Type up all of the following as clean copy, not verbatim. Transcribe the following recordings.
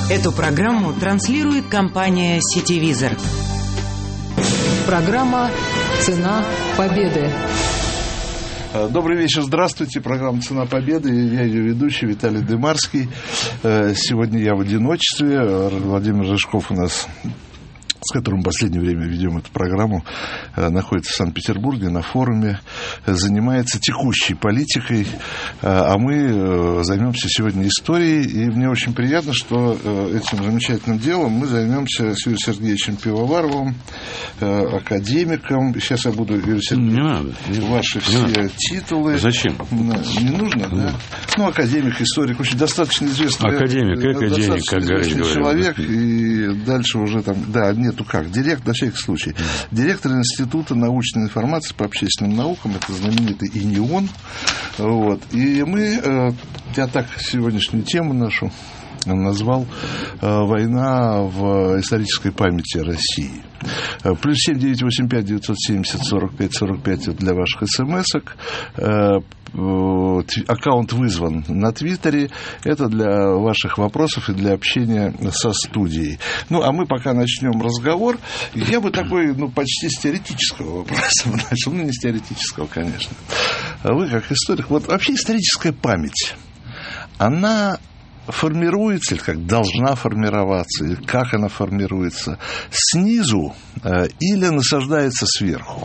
Эту программу транслирует компания «Сетевизор». Программа «Цена победы». Добрый вечер, здравствуйте. Программа «Цена победы». Я ее ведущий Виталий Дымарский. Сегодня я в одиночестве. Владимир Рыжков у нас, с которым в последнее время ведем эту программу, находится в Санкт-Петербурге на форуме, занимается текущей политикой, а мы займемся сегодня историей, и мне очень приятно, что этим замечательным делом мы займемся с Юрием Сергеевичем Пивоваровым, академиком. Сейчас я буду, Юрий Сергеевич, ваши все титулы. Зачем? Не нужно, да? Ну, академик, историк, очень достаточно известный. Академик, как говорит человек, и дальше уже там, да, нету как, директор, на всякий случай, директор Института научной информации по общественным наукам, это знаменитый ИНИОН, вот, и мы, я так сегодняшнюю тему нашу назвал «Война в исторической памяти России». Плюс 7-985-970-45-45 для ваших смс-ок. Аккаунт вызван на Твиттере. Это для ваших вопросов и для общения со студией. Ну, а мы пока начнем разговор. Я бы такой, почти с теоретического вопроса начал. Ну, не с теоретического, конечно. Вы, как историк, вот вообще историческая память, она формируется, или как должна формироваться, или как она формируется, снизу или насаждается сверху?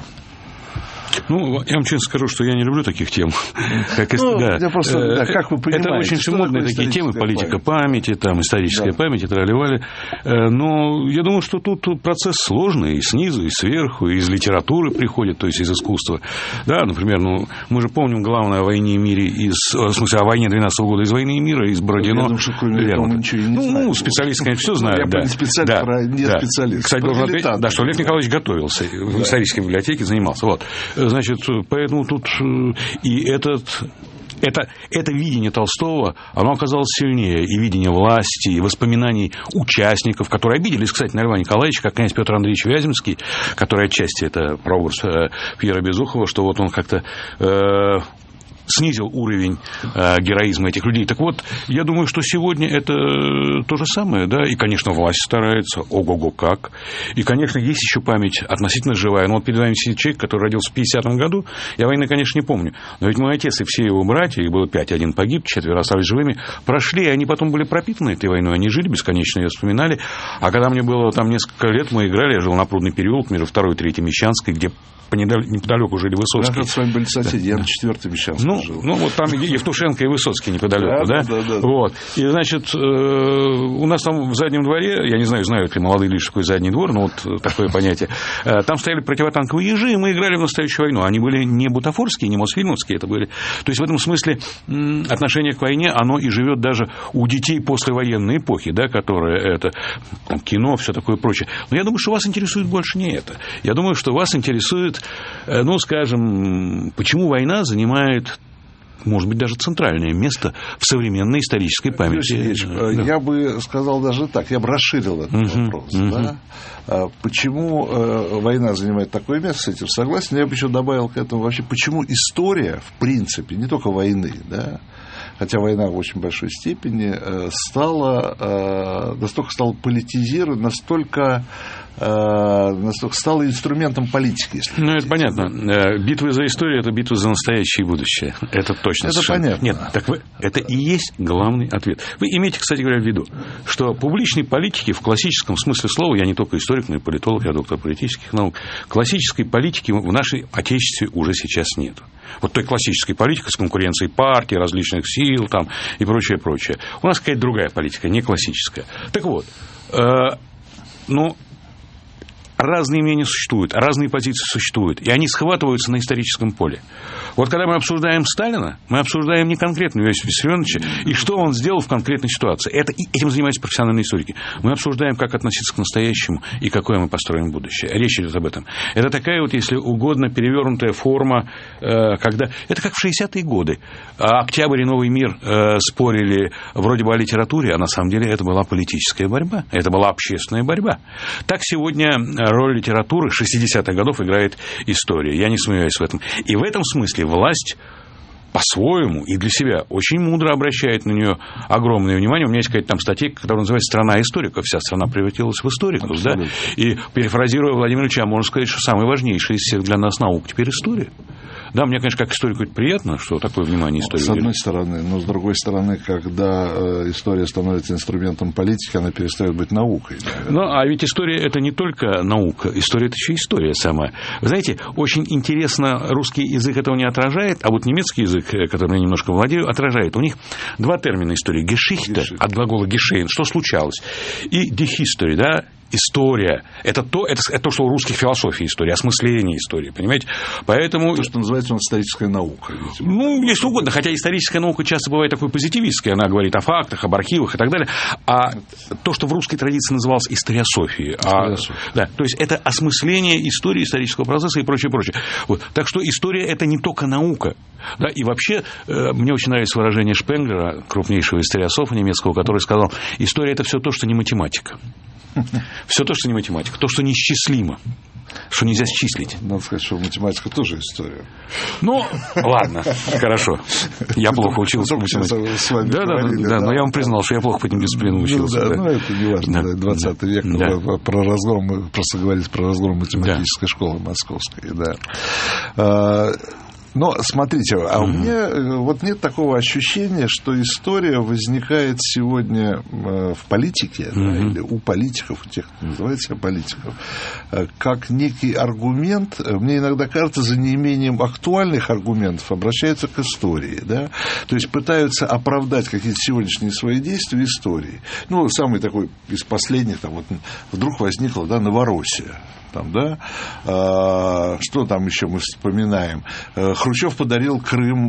Ну, я вам честно скажу, что я не люблю таких тем. Как как вы понимаете, это очень модные такие темы, политика памяти, там, историческая память и тролливали. Но я думаю, что тут процесс сложный, и снизу, и сверху, и из литературы приходит, то есть из искусства. Да, например, мы же помним главное о войне и мире в смысле, о войне 12-го года из «Войны и мира», из Бородино. Я думаю, что кроме этого ничего и не знаю. Специалисты, конечно, все знают. Я не специалист. Кстати, должен отметить, что Лев Николаевич готовился в исторической библиотеке, занимался. Вот. Значит, поэтому тут и это видение Толстого, оно оказалось сильнее, и видение власти, и воспоминаний участников, которые обиделись, кстати, на Льва Николаевича, как князь Петр Андреевич Вяземский, который отчасти это прообраз Пьера Безухова, что вот он как-то снизил уровень героизма этих людей. Так вот, я думаю, что сегодня это то же самое, да, и, конечно, власть старается, ого-го как, и, конечно, есть еще память относительно живая, но вот перед вами сидит человек, который родился в 50-м году, я войны, конечно, не помню, но ведь мой отец и все его братья, их было 5, один погиб, 4 остались живыми, прошли, и они потом были пропитаны этой войной, они жили бесконечно, ее вспоминали, а когда мне было там несколько лет, мы играли, я жил на Прудный переулок, между 2 и 3 Мещанской, где неподалеку жили Высоцкий. Мы с вами были соседи, я на 4-й Мещанской жил. Ну, вот там Евтушенко и Высоцкий неподалеку, да? Вот. И, значит, у нас там в заднем дворе, я не знаю, знают ли молодые люди, что такое задний двор, но вот такое понятие, там стояли противотанковые ежи, и мы играли в настоящую войну. Они были не бутафорские, не мосфильмовские, это были. То есть, в этом смысле отношение к войне, оно и живет даже у детей послевоенной эпохи, да, которые это кино, все такое прочее. Но я думаю, что вас интересует больше не это. Я думаю, что вас интересует, скажем, почему война занимает, может быть, даже центральное место в современной исторической памяти. Я бы сказал даже так, я бы расширил этот вопрос. Да? Почему война занимает такое место, с этим согласен. Я бы еще добавил к этому вообще, почему история, в принципе, не только войны, да, хотя война в очень большой степени настолько стала политизировать, настолько стала инструментом политики. Ну, это понятно. Битвы за историю – это битвы за настоящее и будущее. Это точно. Это понятно. Нет, так это и есть главный ответ. Вы имейте, кстати говоря, в виду, что публичной политики в классическом смысле слова, я не только историк, но и политолог, я доктор политических наук, классической политики в нашей Отечестве уже сейчас нет. Вот той классической политики с конкуренцией партий, различных сил там, и прочее, прочее. У нас какая-то другая политика, не классическая. Так вот, разные мнения существуют, разные позиции существуют, и они схватываются на историческом поле. Вот когда мы обсуждаем Сталина, мы обсуждаем не конкретно Иосифа Виссарионовича и что он сделал в конкретной ситуации. Этим занимаются профессиональные историки. Мы обсуждаем, как относиться к настоящему и какое мы построим будущее. Речь идет об этом. Это такая вот, если угодно, перевернутая форма, когда... Это как в 60-е годы. Октябрь и Новый мир спорили вроде бы о литературе, а на самом деле это была политическая борьба, это была общественная борьба. Так сегодня роль литературы 60-х годов играет история. Я не сомневаюсь в этом. И в этом смысле власть по-своему и для себя очень мудро обращает на нее огромное внимание. У меня есть какая-то там статья, которая называется «Страна историков». Вся страна превратилась в историков. Да? И, перефразируя Владимира Ильича, можно сказать, что самая важнейшая из всех для нас наук теперь история. Да, мне, конечно, как историку это приятно, что такое внимание истории. С одной стороны, но с другой стороны, когда история становится инструментом политики, она перестает быть наукой. Ну, а ведь история – это не только наука, история – это еще и история сама. Вы знаете, очень интересно, русский язык этого не отражает, а вот немецкий язык, которым я немножко владею, отражает. У них два термина истории. Geschichte, от глагола geschehen, что случалось, и die History, да, история. Это то, что у русских философии история, осмысление истории, понимаете? Поэтому... То, что называется у нас историческая наука. Видимо. Ну, если угодно, хотя историческая наука часто бывает такой позитивистской, она говорит о фактах, об архивах и так далее, а то, что в русской традиции называлось историософией. Да, то есть это осмысление истории, исторического процесса и прочее, прочее. Вот. Так что история – это не только наука. Да, и вообще, мне очень нравится выражение Шпенглера, крупнейшего историософа немецкого, который сказал, история – это все то, что не математика. Все то, что не математика, то, что неисчислимо, что нельзя счислить. Надо сказать, что математика тоже история. Ну, ладно, хорошо. Я плохо учился по математике. Да, но я вам признал, что я плохо по этим дисциплинам учился. Ну, это не важно. 20 век. Про разгром, мы просто говорили про разгром математической школы московской. Да. Но, смотрите, а у меня вот нет такого ощущения, что история возникает сегодня в политике, да, или у политиков, у тех, кто называет себя политиков, как некий аргумент. Мне иногда кажется, за неимением актуальных аргументов обращаются к истории. Да? То есть пытаются оправдать какие-то сегодняшние свои действия историей. Ну, самый такой из последних, там, вот, вдруг возникла, да, Новороссия. Там, да? Что там еще мы вспоминаем? Хрущев подарил Крым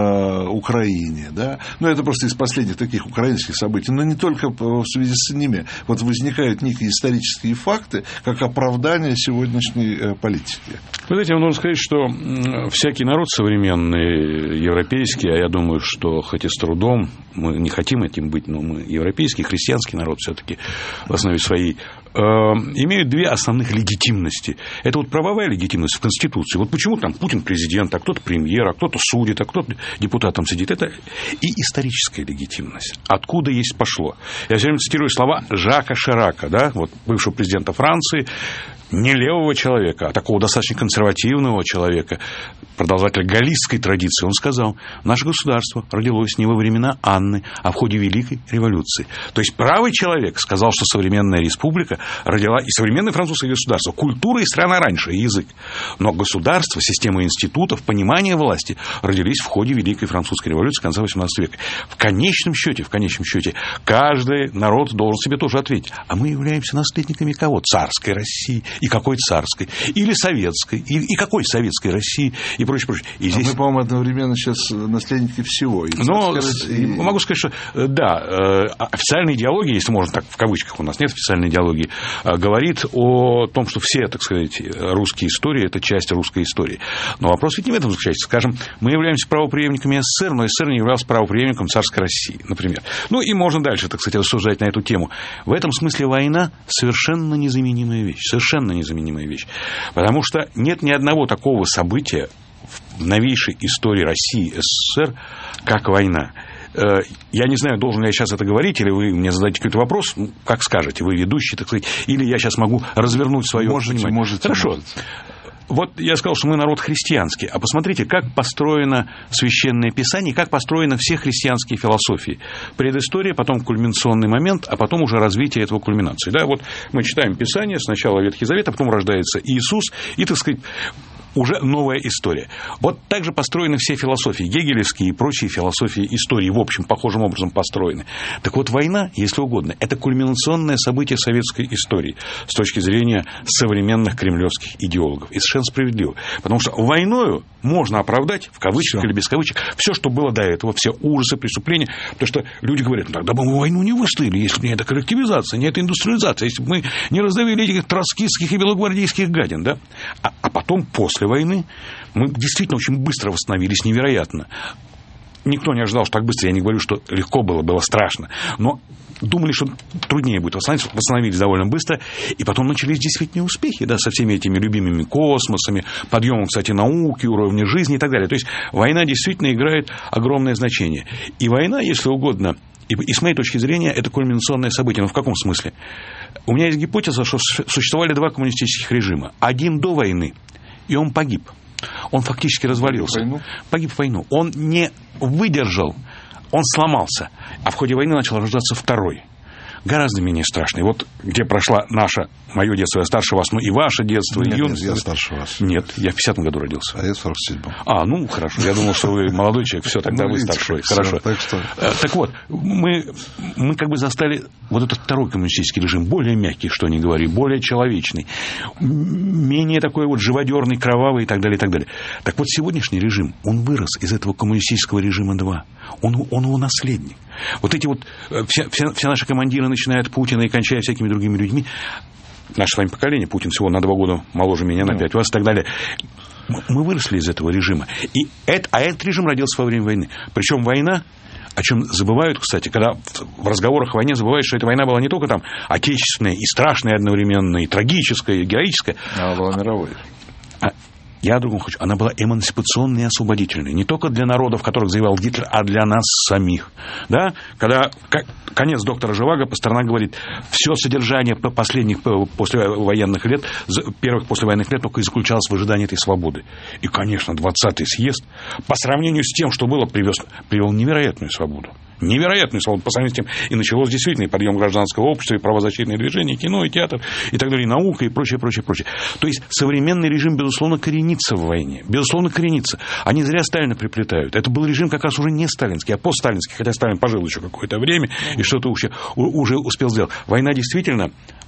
Украине. Да? Ну, это просто из последних таких украинских событий. Но не только в связи с ними. Вот возникают некие исторические факты, как оправдание сегодняшней политики. Вы знаете, нужно сказать, что всякий народ современный, европейский, а я думаю, что хоть и с трудом, мы не хотим этим быть, но мы европейский, христианский народ все-таки в основе своей, имеют две основных легитимности. Это вот правовая легитимность в Конституции. Вот почему там Путин президент, а кто-то премьер, а кто-то судит, а кто-то депутатом сидит. Это и историческая легитимность. Откуда есть пошло. Я все время цитирую слова Жака Ширака, да, вот, бывшего президента Франции, не левого человека, а такого достаточно консервативного человека, продолжателя галлийской традиции. Он сказал, наше государство родилось не во времена Анны, а в ходе Великой революции. То есть правый человек сказал, что современная республика родила и современное французское государство, культура и страна раньше, и язык. Но государство, система институтов, понимание власти родились в ходе Великой французской революции конца XVIII века. В конечном счете, каждый народ должен себе тоже ответить. А мы являемся наследниками кого? Царской России. И какой царской? Или советской? И какой советской России? И прочее, прочее. И здесь... мы, по-моему, одновременно сейчас наследники всего. Но могу сказать, что да, официальная идеология, если можно так в кавычках, у нас нет официальной идеологии, говорит о том, что все, так сказать, русские истории – это часть русской истории. Но вопрос ведь не в этом заключается. Скажем, мы являемся правопреемниками СССР, но СССР не являлся правопреемником царской России, например. Ну и можно дальше, так сказать, рассуждать на эту тему. В этом смысле война совершенно незаменимая вещь. Совершенно незаменимая вещь. Потому что нет ни одного такого события в новейшей истории России и СССР, как война. Я не знаю, должен ли я сейчас это говорить, или вы мне зададите какой-то вопрос, как скажете, вы ведущий, так сказать, или я сейчас могу развернуть свое внимание. Можете. Хорошо. Вот я сказал, что мы народ христианский, а посмотрите, как построено Священное Писание, как построены все христианские философии. Предыстория, потом кульминационный момент, а потом уже развитие этого кульминации. Да, вот мы читаем Писание, сначала Ветхий Завет, а потом рождается Иисус, и, так сказать, уже новая история. Вот так же построены все философии, гегелевские и прочие философии истории, в общем, похожим образом построены. Так вот, война, если угодно, это кульминационное событие советской истории с точки зрения современных кремлевских идеологов. И совершенно справедливо. Потому что войною можно оправдать, в кавычках или без кавычек, все, что было до этого, все ужасы, преступления. Потому что люди говорят, ну тогда бы мы войну не выстояли, если бы не эта коллективизация, не эта индустриализация, если бы мы не раздавили этих троцкистских и белогвардейских гадин. Да? А потом, после войны, мы действительно очень быстро восстановились, невероятно. никто не ожидал, что так быстро. Я не говорю, что легко было страшно. Но думали, что труднее будет восстановились довольно быстро, и потом начались действительно успехи, да, со всеми этими любимыми космосами, подъемом, кстати, науки, уровня жизни и так далее. То есть война действительно играет огромное значение. И война, если угодно, и с моей точки зрения, это кульминационное событие. Но в каком смысле? У меня есть гипотеза, что существовали два коммунистических режима. Один до войны, и он погиб. Он фактически развалился. Погиб в войну. Он не выдержал. Он сломался, а в ходе войны начал рождаться второй, гораздо менее страшный. Вот где прошло мое детство, я старше вас, ну и ваше детство, и юность. Нет, я старше вас. Нет, я в 50-м году родился. А я в 47-м. Ну, хорошо, я думал, что вы молодой человек, все, тогда вы старший. Хорошо. Так вот, мы как бы застали вот этот второй коммунистический режим, более мягкий, что ни говори, более человечный, менее такой вот живодерный, кровавый и так далее, и так далее. Так вот, сегодняшний режим, он вырос из этого коммунистического режима 2. Он его наследник. Вот эти вот, все наши командиры, начиная от Путина и кончая всякими другими людьми, наше с вами поколение, Путин всего на 2 года моложе меня, на 5 вас и так далее, мы выросли из этого режима. А этот режим родился во время войны. Причем война, о чем забывают, кстати, когда в разговорах о войне забывают, что эта война была не только там отечественная и страшная одновременно, и трагическая, и героическая. Она была мировой. Я о другом хочу. Она была эмансипационной и освободительной. Не только для народов, которых завоевал Гитлер, а для нас самих. Да? Когда конец доктора Живаго, Пастернак говорит, все содержание последних послевоенных лет, первых послевоенных лет только и заключалось в ожидании этой свободы. И, конечно, 20-й съезд по сравнению с тем, что было, привел невероятную свободу. Невероятную свободу по сравнению с тем. И началось действительно и подъем гражданского общества, и правозащитные движения, и кино, и театр, и так далее, и наука, и прочее, прочее, прочее. То есть современный режим, безусловно, коренится в войне. Безусловно, коренится. Они зря Сталина приплетают. Это был режим как раз уже не сталинский, а постсталинский, хотя Сталин пожил еще какое-то время и что-то уже успел сделать. Война действительно...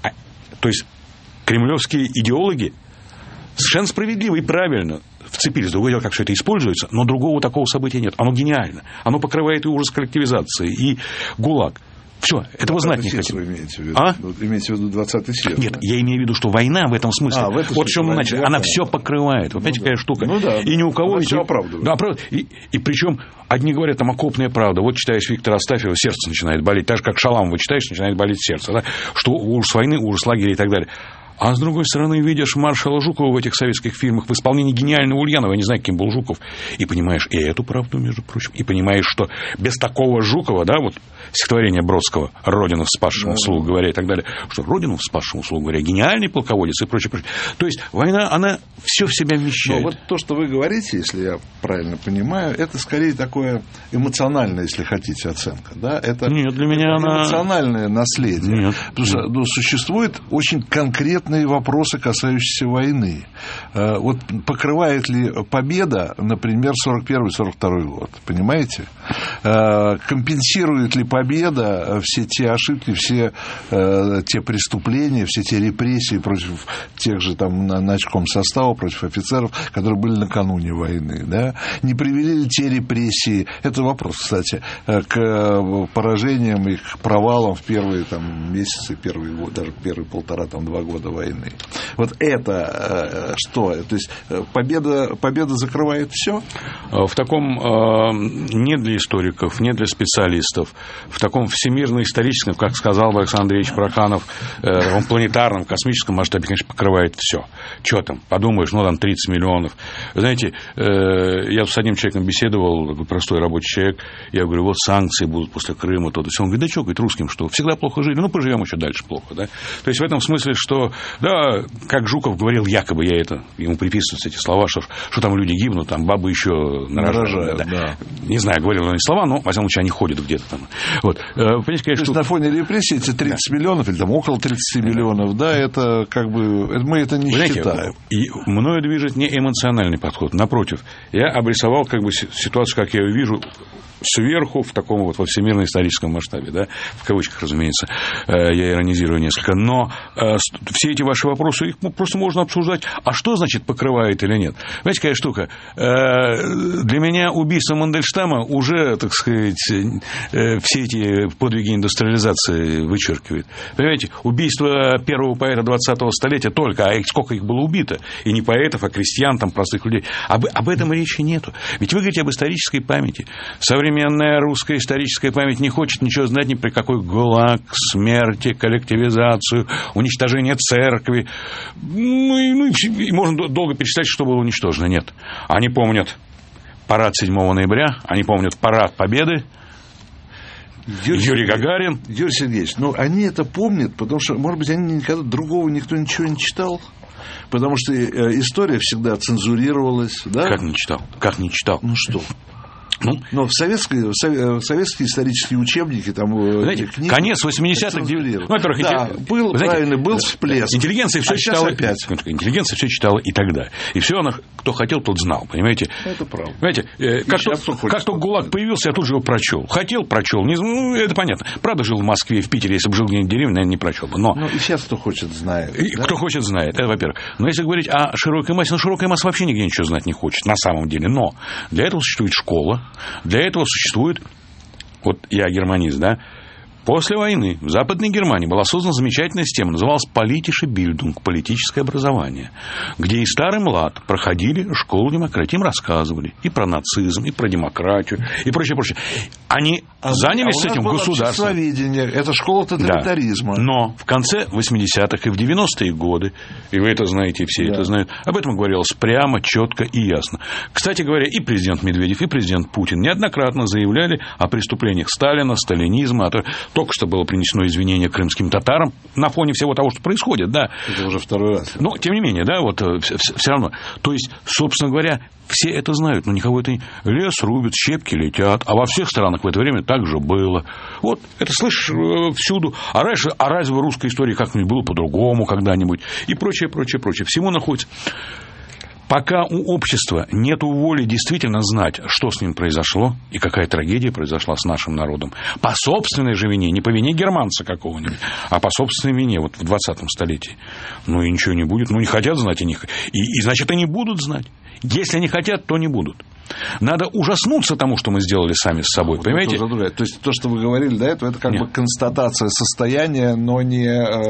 То есть кремлевские идеологи совершенно справедливо и правильно вцепились. Другое дело, как все это используется, но другого такого события нет. Оно гениально. Оно покрывает и ужас коллективизации, и ГУЛАГ. Все, этого знать не хотим. Вы имеете в виду? Имеете в виду 20-й съезд? Нет, я имею в виду, что война в этом смысле, вот в чем мы начали, она все покрывает. Вот понимаете, какая штука. И ни у кого... Все оправдывает. Да, и причем одни говорят, там, окопная правда. Вот читаешь Виктора Астафьева, сердце начинает болеть. Так же, как Шаламова читаешь, начинает болеть сердце. Да? Что ужас войны, ужас лагеря и так далее. А с другой стороны, видишь маршала Жукова в этих советских фильмах в исполнении гениального Ульянова, я не знаю, каким был Жуков, и понимаешь и эту правду, между прочим, и понимаешь, что без такого Жукова, да, вот стихотворение Бродского «Родину вспасшему услугу говоря» и так далее, что «Родину вспасшему услугу говоря», гениальный полководец и прочее, прочее. То есть война, она все в себя вмещает. Но вот то, что вы говорите, если я правильно понимаю, это скорее такое эмоциональное, если хотите, оценка, да? Это нет, для меня она... эмоциональное наследие. Нет. Потому что существуют очень конкретные вопросы, касающиеся войны. Вот покрывает ли победа, например, 41-42 год? Понимаете? Компенсирует ли победа все те ошибки, все те преступления, все те репрессии против тех же там начком состава, против офицеров, которые были накануне войны? Да? Не привели ли те репрессии, это вопрос, кстати, к поражениям и к провалам в первые там, месяцы, первые годы, даже первые 1,5-2 года войны. Вот это что? То есть победа закрывает все? В таком не для историков, не для специалистов, в таком всемирно-историческом, как сказал Александр Андреевич Проханов, таком планетарном, космическом масштабе, конечно, покрывает все. Что там? Подумаешь, там 30 миллионов. Вы знаете, я с одним человеком беседовал, такой простой рабочий человек, я говорю, вот санкции будут после Крыма, то есть он говорит, да что, говорит, русским что? Всегда плохо жили, поживем еще дальше плохо, да? То есть в этом смысле, что, да, как Жуков говорил, якобы я это, ему приписываются эти слова, что там люди гибнут, там бабы еще нарожают. Да. Не знаю, говорил он эти слова, но, во всяком случае, они ходят где-то там. Вот. Понимаете, то есть на фоне репрессий эти 30 миллионов, или там около 30 миллионов, да, это как бы, мы это не считаем. И мною движет не эмоциональный подход, напротив. Я обрисовал как бы ситуацию, как я ее вижу, сверху, в таком вот во всемирно-историческом масштабе, да, в кавычках, разумеется, я иронизирую несколько, но все эти ваши вопросы, их просто можно обсуждать, а что значит покрывает или нет? Знаете, какая штука? Для меня убийство Мандельштама уже, так сказать, все эти подвиги индустриализации вычеркивает. Понимаете, убийство первого поэта 20-го столетия только, а сколько их было убито, и не поэтов, а крестьян, там, простых людей, об этом речи нету. Ведь вы говорите об исторической памяти. Со современная русская историческая память не хочет ничего знать ни при какой ГУЛАГ, смерти, коллективизацию, уничтожение церкви. И можно долго перечислять, что было уничтожено. Нет. Они помнят парад 7 ноября, они помнят парад Победы, Юрий Гагарин. Юрий Сергеевич, они это помнят, потому что, может быть, они никогда другого никто ничего не читал. Потому что история всегда цензурировалась, да? Как не читал? Как не читал? Ну что? Но в советские исторические учебники, там, знаете, книги, конец 80-х, во-первых, да, был всплеск. Интеллигенция все читала, интеллигенция все читала и тогда. И все она, кто хотел, тот знал, понимаете? Это правда. Понимаете, как только ГУЛАГ появился, я тут же его прочел. Хотел, прочел. Это понятно. Правда, жил в Москве, в Питере, если бы жил где-нибудь в деревне, наверное, не прочел бы. Но и сейчас кто хочет, знает. Да? Кто хочет, знает. Это, во-первых. Но если говорить о широкой массе, широкая масса вообще нигде ничего знать не хочет, на самом деле. Но для этого существует школа. Для этого существует, вот я германист, да, после войны в Западной Германии была создана замечательная система, называлась «Politische Bildung», политическое образование, где и старый, и млад проходили школу демократии, им рассказывали и про нацизм, и про демократию, и прочее, прочее. Они занялись этим государством. Это школа тоталитаризма. Да. Но в конце 80-х и в 90-е годы, и вы это знаете, и все это знают, об этом говорилось прямо, четко и ясно. Кстати говоря, и президент Медведев, и президент Путин неоднократно заявляли о преступлениях Сталина, сталинизма. Только что было принесено извинение крымским татарам на фоне всего того, что происходит, да. Это уже второй раз. Но, тем не менее, да, вот все равно. То есть, собственно говоря, все это знают, но никого это не... Лес рубят, щепки летят, а во всех странах в это время так же было. Вот, это слышишь всюду. А разве в русской истории как-нибудь было по-другому когда-нибудь? И прочее, прочее, прочее. Всему находится... Пока у общества нет воли действительно знать, что с ним произошло и какая трагедия произошла с нашим народом, по собственной же вине, не по вине германца какого-нибудь, а по собственной вине вот в 20-м столетии, и ничего не будет, не хотят знать, и значит, они будут знать. Если они хотят, то не будут. Надо ужаснуться тому, что мы сделали сами с собой, понимаете? То есть, то, что вы говорили до этого, это как бы констатация состояния, но не...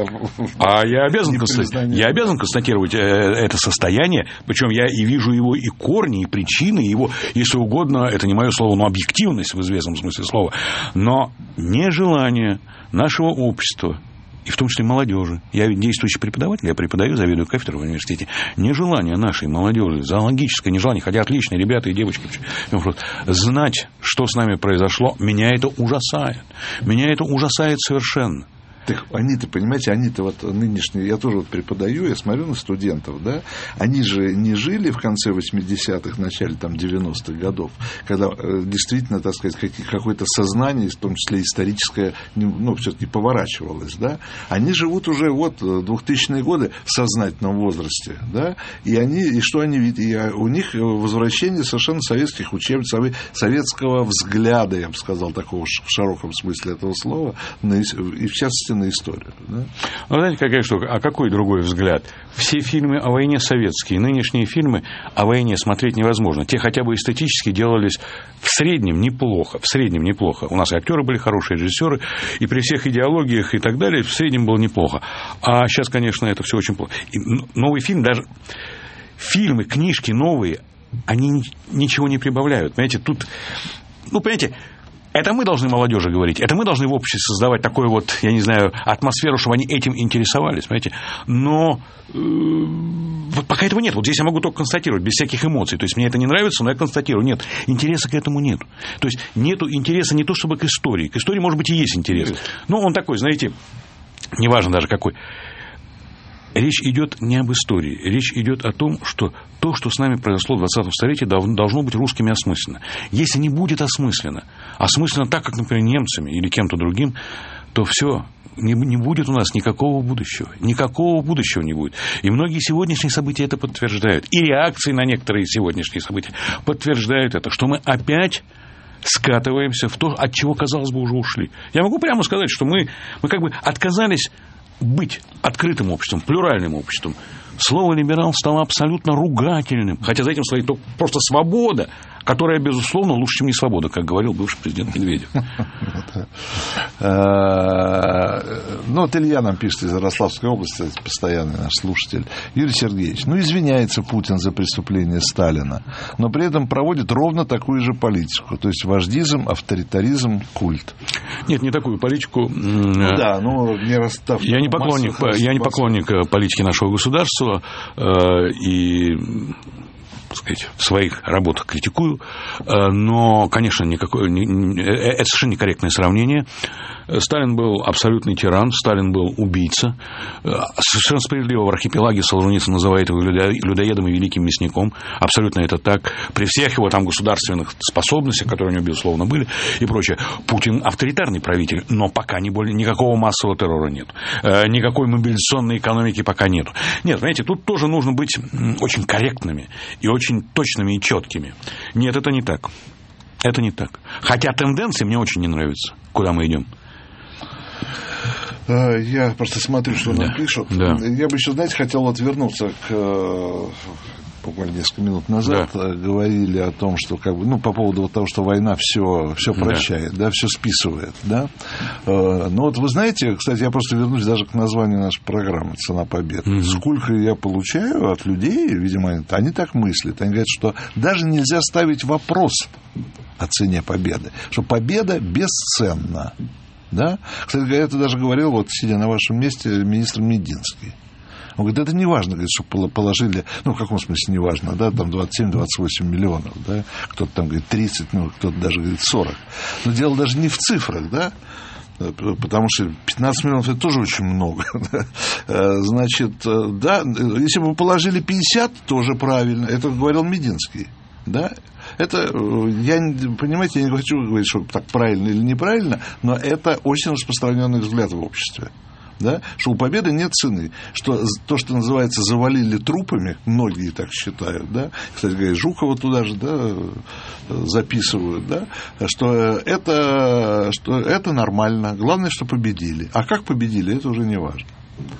я обязан констатировать это состояние, причем я и вижу его и корни, и причины, его, если угодно, это не мое слово, но объективность в известном смысле слова, но нежелание нашего общества, и в том числе молодежи. Я действующий преподаватель, я преподаю, заведую кафедрой в университете. Нежелание нашей молодежи, зоологическое нежелание, хотя отличные ребята и девочки, знать, что с нами произошло, меня это ужасает. Меня это ужасает совершенно. Так они-то, понимаете, они-то вот нынешние, я тоже вот преподаю, я смотрю на студентов, да, они же не жили в конце 80-х, начале там 90-х годов, когда действительно, так сказать, какое-то сознание, в том числе историческое, все-таки поворачивалось, да, они живут уже 2000-е годы в сознательном возрасте, да, и что они видят, и у них возвращение совершенно советских учебников, советского взгляда, я бы сказал, такого в широком смысле этого слова, и в частности на историю. Да? Знаете, какая штука? А какой другой взгляд? Все фильмы о войне советские, нынешние фильмы о войне смотреть невозможно. Те хотя бы эстетически делались в среднем неплохо. У нас и актеры были хорошие, режиссеры, и при всех идеологиях и так далее в среднем было неплохо. А сейчас, конечно, это все очень плохо. И новый фильм, даже фильмы, книжки новые, они ничего не прибавляют. Понимаете, тут, понимаете, это мы должны молодежи говорить, это мы должны в обществе создавать такую я не знаю, атмосферу, чтобы они этим интересовались, понимаете. Но пока этого нет. Вот здесь я могу только констатировать, без всяких эмоций. То есть мне это не нравится, но я констатирую. Нет, интереса к этому нет. То есть нету интереса не то чтобы к истории. К истории, может быть, и есть интерес. Но он такой, знаете, неважно даже какой. Речь идет не об истории. Речь идет о том, что то, что с нами произошло в 20-м столетии, должно быть русскими осмысленно. Если не будет осмысленно так, как, например, немцами или кем-то другим, то все, не будет у нас никакого будущего. Никакого будущего не будет. И многие сегодняшние события это подтверждают. И реакции на некоторые сегодняшние события подтверждают это, что мы опять скатываемся в то, от чего, казалось бы, уже ушли. Я могу прямо сказать, что мы как бы отказались быть открытым обществом, плюральным обществом. Слово «либерал» стало абсолютно ругательным. Хотя за этим стоит просто свобода, которая, безусловно, лучше, чем не свобода, как говорил бывший президент Медведев. Ну, вот Илья нам пишет из Ярославской области, постоянный наш слушатель. Юрий Сергеевич, извиняется Путин за преступление Сталина, но при этом проводит ровно такую же политику, то есть вождизм, авторитаризм, культ. Нет, не такую политику. Да, не расстав... Я не поклонник политики нашего государства и, так сказать, в своих работах критикую, но, конечно, это совершенно некорректное сравнение. Сталин был абсолютный тиран, Сталин был убийца. Совершенно справедливо в «Архипелаге» Солженицын называет его людоедом и великим мясником. Абсолютно это так. При всех его там государственных способностях, которые у него, безусловно, были, и прочее. Путин авторитарный правитель, но пока никакого массового террора нет. Никакой мобилизационной экономики пока нет. Нет, знаете, тут тоже нужно быть очень корректными и очень точными и четкими. Нет, это не так. Это не так. Хотя тенденции мне очень не нравятся. Куда мы идем? Я просто смотрю, что нам пишут. Да. Я бы еще, знаете, хотел вернуться к... Буквально несколько минут назад говорили о том, что по поводу того, что война все прощает, все списывает. Да? Но вот вы знаете, кстати, я просто вернусь даже к названию нашей программы «Цена победы». Сколько я получаю от людей, видимо, они так мыслят. Они говорят, что даже нельзя ставить вопрос о цене победы, что победа бесценна. Да? Кстати говоря, это даже говорил, сидя на вашем месте, министр Мединский. Он говорит, это не важно, говорит, что положили, в каком смысле не важно, да, там 27-28 миллионов, да, кто-то там говорит 30, кто-то даже говорит 40. Но дело даже не в цифрах, да, потому что 15 миллионов это тоже очень много. Значит, да, если бы положили 50, тоже правильно, это говорил Мединский, да. Это, понимаете, я не хочу говорить, что так правильно или неправильно, но это очень распространенный взгляд в обществе. Да? Что у победы нет цены. Что то, что называется, завалили трупами, многие так считают, да? Кстати говоря, Жукова туда же записывают, да? Что это нормально. Главное, что победили. А как победили, это уже не важно.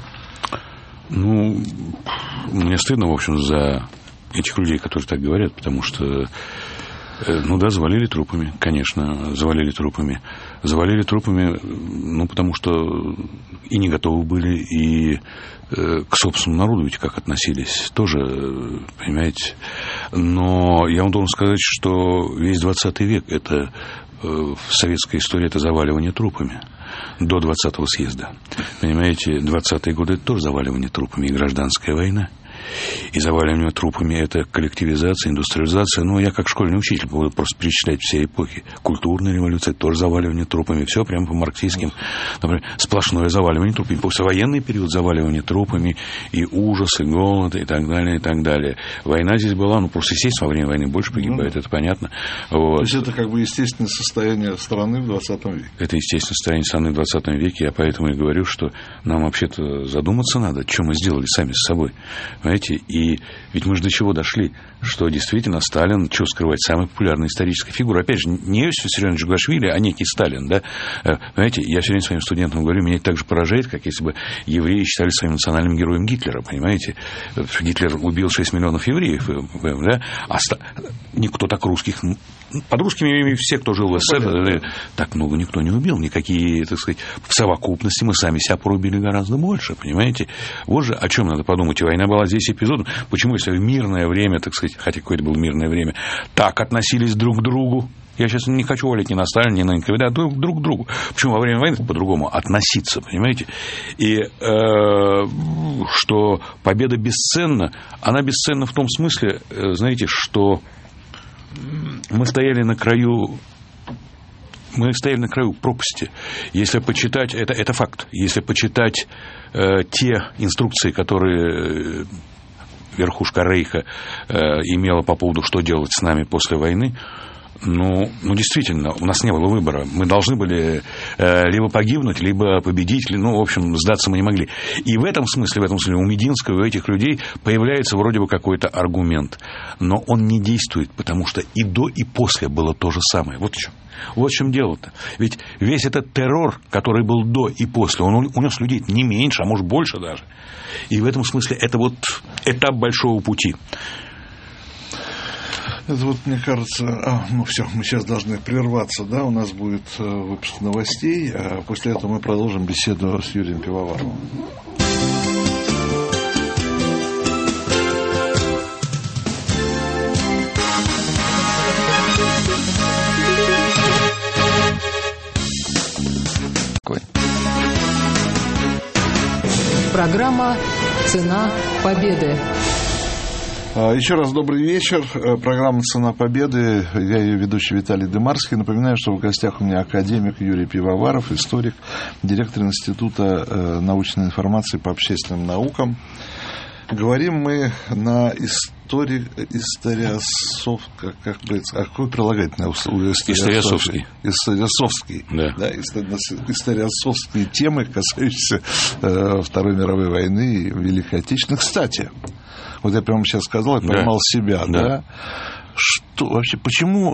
Мне стыдно, в общем, за этих людей, которые так говорят, потому что завалили трупами, конечно, завалили трупами. Завалили трупами, потому что и не готовы были, и к собственному народу ведь как относились, тоже, понимаете. Но я вам должен сказать, что весь 20 век это в советской истории это заваливание трупами. До 20-го съезда. Понимаете, 20-е годы это тоже заваливание трупами и гражданская война. И заваливание трупами – это коллективизация, индустриализация. Я как школьный учитель буду просто перечислять все эпохи. Культурная революция – тоже заваливание трупами. Все прямо по марксистским. Например, сплошное заваливание трупами. Послевоенный период заваливание трупами, и ужас, и голод, и так далее, и так далее. Война здесь была, просто естественно, во время войны больше погибает, это понятно. То есть это естественное состояние страны в 20 веке. Это естественное состояние страны в 20 веке. Я поэтому и говорю, что нам вообще-то задуматься надо, что мы сделали сами с собой. Понимаете? И ведь мы же до чего дошли, что действительно Сталин, что скрывать, самая популярная историческая фигура. Опять же, не Иосиф Виссарионович Джугашвили, а некий Сталин, да. Понимаете, я все время своим студентам говорю, меня это так же поражает, как если бы евреи считали своим национальным героем Гитлера, понимаете. Гитлер убил 6 миллионов евреев, да, а никто так русских... Под русскими все, кто жил в СССР, так много никто не убил. Никакие, так сказать, в совокупности мы сами себя порубили гораздо больше, понимаете. Вот же о чем надо подумать. И война была здесь эпизодом. Почему, если в мирное время, так сказать, хотя какое-то было мирное время, так относились друг к другу? Я сейчас не хочу валить ни на Сталина, ни на никого, а друг к другу. Почему во время войны по-другому относиться, понимаете? И что победа бесценна, она бесценна в том смысле, знаете, что мы стояли на краю пропасти. Если почитать, это факт, если почитать те инструкции, которые верхушка Рейха имела по поводу, что делать с нами после войны, действительно, у нас не было выбора. Мы должны были либо погибнуть, либо победить, в общем, сдаться мы не могли. И в этом смысле у Мединского, у этих людей появляется вроде бы какой-то аргумент. Но он не действует, потому что и до, и после было то же самое. Вот в чем дело-то. Ведь весь этот террор, который был до и после, он унес людей не меньше, а может больше даже. И в этом смысле это этап большого пути. Это вот, мне кажется, все, мы сейчас должны прерваться, да, у нас будет выпуск новостей, а после этого мы продолжим беседу с Юрием Пивоваровым. Программа «Цена победы». Еще раз добрый вечер. Программа «Цена победы». Я ее ведущий Виталий Дымарский. Напоминаю, что в гостях у меня академик Юрий Пивоваров, историк, директор Института научной информации по общественным наукам. Говорим мы на какой прилагательный? Историосовский. Историосовский. Да. Да, историосовские темы, касающиеся Второй мировой войны и Великой Отечественной. Кстати, вот я прямо сейчас сказал, я поймал себя, да? Что вообще, почему,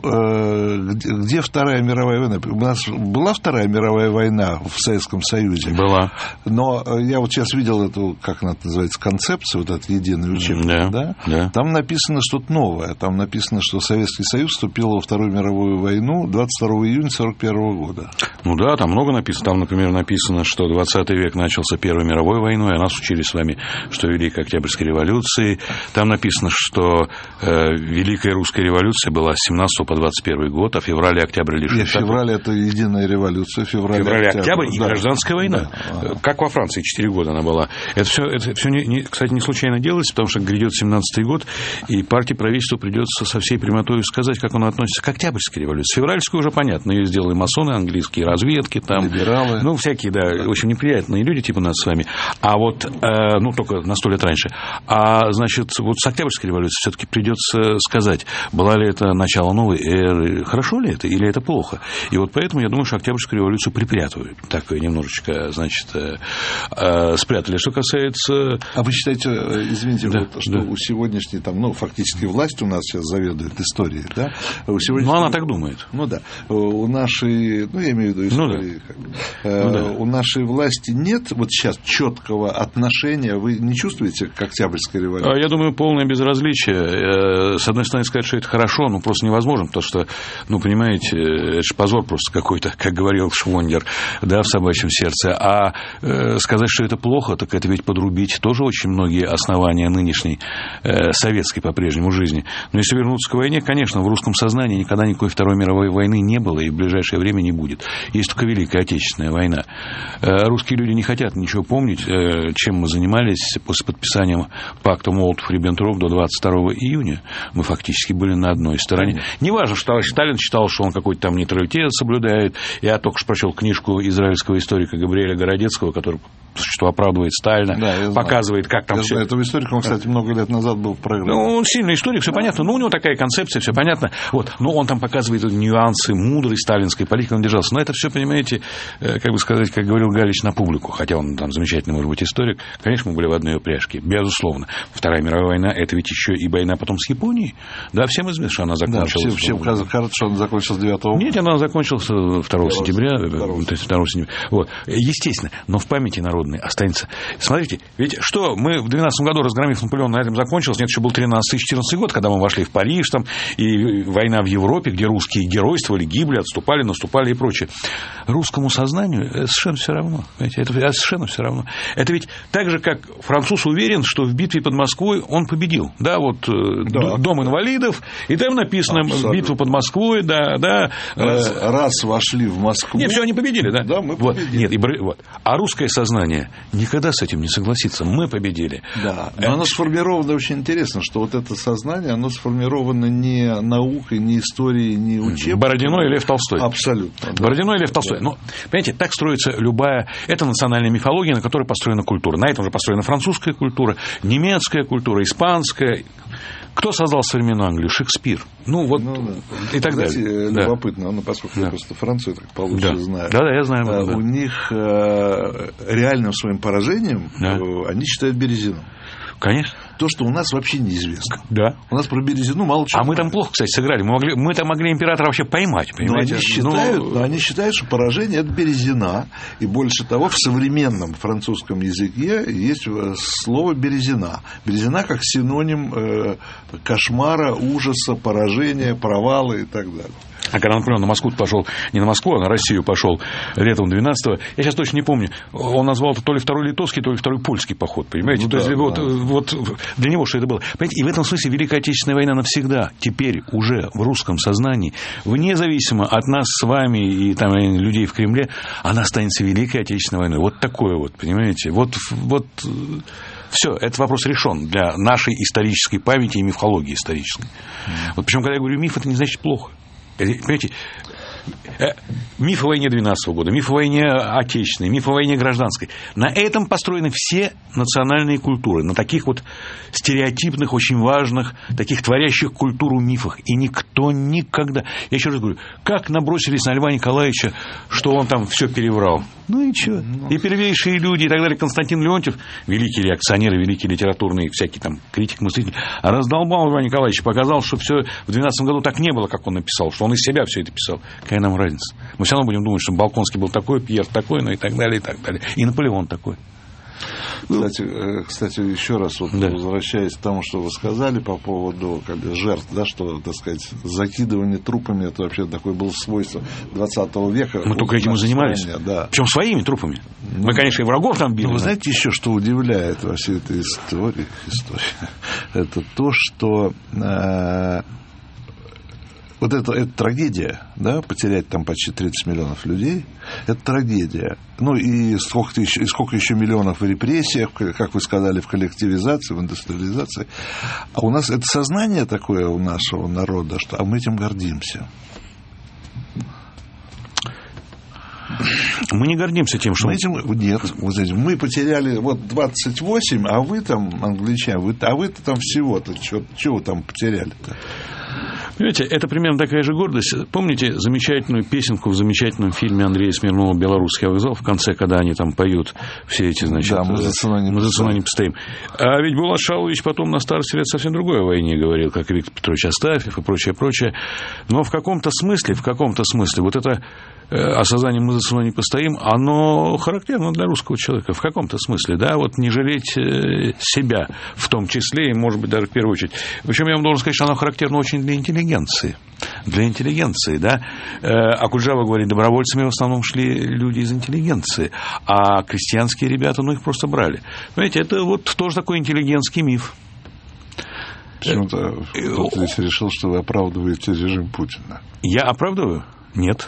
где Вторая мировая война? У нас была Вторая мировая война в Советском Союзе. Была. Но я вот сейчас видел эту, как она называется, концепцию, вот этот единый учебник, да? Там написано что-то новое. Там написано, что Советский Союз вступил во Вторую мировую войну 22 июня 1941 года. Ну да, там много написано. Там, например, написано, что 20 век начался Первой мировой войной, а нас учили с вами, что Великой Октябрьской революции. Там написано, что Великая Русская революция была с 17 по 21 год, а февраль и октябрь лишь. Нет, февраль – это единая революция, февраль и октябрь и гражданская война. Да. Как во Франции 4 года она была. Это все кстати, не случайно делалось, потому что грядет 17-й год, и партии правительству придется со всей прямотой сказать, как оно относится к Октябрьской революции. Февральскую уже понятно, ее сделали масоны, английские разведки, там, либералы. Ну, всякие, да, очень неприятные люди, типа нас с вами. А вот, только на 100 лет раньше. А, значит, вот с Октябрьской революцией все-таки придется сказать, была ли это начало новой эры, хорошо ли это или это плохо. И вот поэтому я думаю, что Октябрьскую революцию припрятывают. Так немножечко, значит, спрятали. Что касается... А вы считаете, извините, что у сегодняшней, фактически власть у нас сейчас заведует историей, да? Она так думает. Ну да. У нашей, я имею в виду истории, у нашей власти нет вот сейчас четкого отношения, вы не чувствуете к Октябрьской революции? Я думаю, полное безразличие. С одной стороны, сказать, что это хорошо, просто невозможно, потому что, понимаете, это же позор просто какой-то, как говорил Швондер, да, в «Собачьем сердце». А сказать, что это плохо, так это ведь подрубить тоже очень многие основания нынешней советской по-прежнему жизни. Но если вернуться к войне, конечно, в русском сознании никогда никакой Второй мировой войны не было и в ближайшее время не будет. Есть только Великая Отечественная война. Русские люди не хотят ничего помнить, чем мы занимались после подписания пакта Молотов-Риббентроп до 22 июня. Мы фактически были на одной стороне. Неважно, что Сталин считал, что он какой-то там нейтралитет соблюдает. Я только что прочел книжку израильского историка Габриэля Городецкого, который что оправдывает Сталина, показывает, как там все. Этого историка, он, кстати, много лет назад был в программе. Он сильный историк, все понятно. У него такая концепция, все понятно. Но он там показывает нюансы мудрой сталинской политики, он держался. Но это все, понимаете, как бы сказать, как говорил Галич, на публику. Хотя он там замечательный, может быть, историк. Конечно, мы были в одной упряжке, безусловно. Вторая мировая война, это ведь еще и война потом с Японией. Да, всем известно, что она закончилась. Да, всем кажется, что она закончилась 9 марта. Нет, она закончилась 2 сентября. Вот. Естественно, но в памяти народной останется. Смотрите, ведь что, мы в 12 году, разгромив Наполеон, на этом закончилось. Нет, еще был 13-14 год, когда мы вошли в Париж, там, и война в Европе, где русские геройствовали, гибли, отступали, наступали и прочее. Русскому сознанию это совершенно все равно. Понимаете? Это совершенно все равно. Это ведь так же, как француз уверен, что в битве под Москвой он победил. Да, вот Дом инвалидов, и там написано битва под Москвой, да. Раз вошли в Москву. Нет, все, они победили, да? Да, мы победили. Нет, а русское сознание никогда с этим не согласится. Мы победили. Да, но оно сформировано очень интересно, что вот это сознание, оно сформировано не наукой, не историей, не учебником. Бородино и Лев Толстой. Абсолютно. Да. Бородино и Лев Толстой. Да. Понимаете, так строится любая... Это национальная мифология, на которой построена культура. На этом же построена французская культура, немецкая культура, испанская. Кто создал современную Англию? Шекспир. И так далее. Любопытно, поскольку я просто Францию так получше знаю. Да, я знаю. У них реальным своим поражением они считают Березину. Конечно. то, что у нас вообще неизвестно. Да. У нас про Березину мало чего. А мы там плохо, кстати, сыграли. Мы там могли императора вообще поймать, понимаете? Они считают, что поражение – это Березина. И больше того, в современном французском языке есть слово «березина». Березина как синоним кошмара, ужаса, поражения, провала и так далее. А когда, например, на Москву пошел, не на Москву, а на Россию пошел летом 12-го, я сейчас точно не помню, он назвал это то ли второй литовский, то ли второй польский поход, понимаете? То есть, вот для него что это было. Понимаете, и в этом смысле Великая Отечественная война навсегда, теперь уже в русском сознании, вне зависимо от нас с вами и там, людей в Кремле, она останется Великой Отечественной войной. Вот такое вот, понимаете? Вот все, этот вопрос решен для нашей исторической памяти и мифологии исторической. Вот причем, когда я говорю миф, это не значит плохо. Понимаете, миф о войне 12-го года, миф о войне отечественной, миф о войне гражданской. На этом построены все национальные культуры, на таких вот стереотипных, очень важных, таких творящих культуру мифах. И никто никогда... Я еще раз говорю, как набросились на Льва Николаевича, что он там все переврал. Ну и что? И первейшие люди, и так далее. Константин Леонтьев, великий реакционер, великий литературный, всякий там критик, мыслитель, раздолбал Льва Николаевича, показал, что все в 12 году так не было, как он написал, что он из себя все это писал. Какая нам разница? Мы все равно будем думать, что Болконский был такой, Пьер такой, ну и так далее, и так далее. И Наполеон такой. Кстати, еще раз возвращаясь к тому, что вы сказали по поводу жертв, да, что, так сказать, закидывание трупами, это вообще такое было свойство 20 века. Мы только этим и занимались. Да. Причем своими трупами. Мы, конечно, и врагов там били. Но вы знаете еще, что удивляет во всей этой истории? Это то, что вот это трагедия, да, потерять там почти 30 миллионов людей, это трагедия. Ну и сколько еще миллионов в репрессиях, как вы сказали, в коллективизации, в индустриализации. А у нас это сознание такое у нашего народа, что мы этим гордимся. Мы не гордимся тем, что... Нет, мы потеряли 28, а вы там, англичане, а вы-то там всего-то, чего вы там потеряли-то? Понимаете, это примерно такая же гордость. Помните замечательную песенку в замечательном фильме Андрея Смирнова «Белорусский вокзал» в конце, когда они там поют все эти, значит... Да, мы за ценой не постоим. А ведь Булат Шалович потом на старости лет совсем другое о войне говорил, как Виктор Петрович Астафьев и прочее. Но в каком-то смысле, вот это осознание «мы за ценой не постоим», оно характерно для русского человека. В каком-то смысле, да, вот не жалеть себя в том числе, и, может быть, даже в первую очередь. Причем я вам должен сказать, что оно характерно очень для интеллигенции. Для интеллигенции, да. Акуджава говорит, добровольцами в основном шли люди из интеллигенции, а крестьянские ребята, их просто брали. Понимаете, это вот тоже такой интеллигентский миф. Почему-то кто-то здесь решил, что вы оправдываете режим Путина. Я оправдываю? Нет.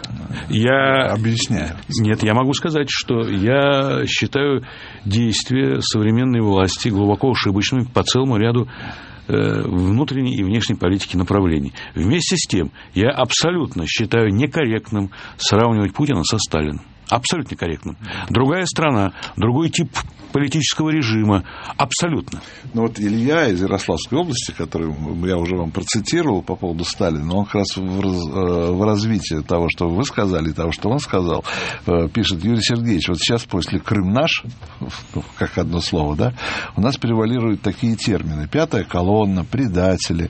Я объясняю. Нет, я могу сказать, что я считаю действия современной власти глубоко ошибочными по целому ряду внутренней и внешней политики направлений. Вместе с тем, я абсолютно считаю некорректным сравнивать Путина со Сталиным. Абсолютно некорректным. Другая страна, другой тип политического режима. Абсолютно. Ну вот Илья из Ярославской области, который я уже вам процитировал по поводу Сталина, он как раз в развитии того, что вы сказали, и того, что он сказал, пишет: Юрий Сергеевич, вот сейчас после «Крым наш», как одно слово, да, у нас превалируют такие термины: пятая колонна, предатели,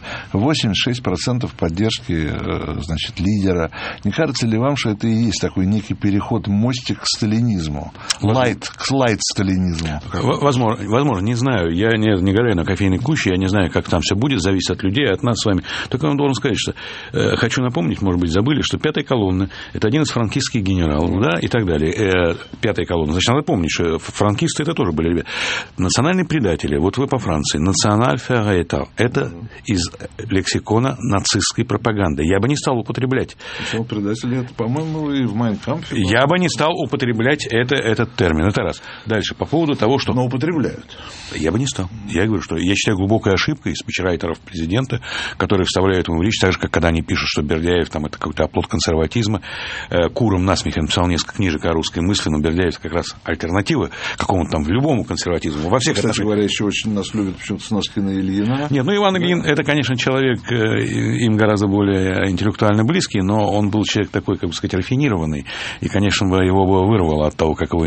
86% поддержки, значит, лидера. Не кажется ли вам, что это и есть такой некий переход, мостик к сталинизму? Лайт-сталинизму? Возможно, не знаю. Я не играю на кофейной куще, я не знаю, как там все будет, зависит от людей, от нас с вами. Только я вам должен сказать, что хочу напомнить, может быть, забыли, что пятая колонна – это один из франкистских генералов, да, и так далее. Пятая колонна. Значит, надо помнить, что франкисты – это тоже были ребята. Национальные предатели, вот вы по Франции, националь-феррейтал – это из лексикона нацистской пропаганды. Я бы не стал употреблять. Предатели – это, по-моему, и в Майн Кампфе. Я бы не стал употреблять этот термин. Это раз. Дальше, по поводу того, что... Но употребляют. Я бы не стал. Я говорю, что я считаю глубокой ошибкой спичрайтеров президента, которые вставляют ему в речь, так же, как когда они пишут, что Бердяев там, это какой-то оплот консерватизма. Куром насмех написал несколько книжек о русской мысли, но Бердяев как раз альтернатива какому-то там любому консерватизму. Во всех Кстати говоря, еще очень нас любят почему-то сноски на Ильина. Нет, Иван Ильин, это, конечно, человек им гораздо более интеллектуально близкий, но он был человек такой, как бы сказать, рафинированный, и, конечно, его бы вырвало от того, как его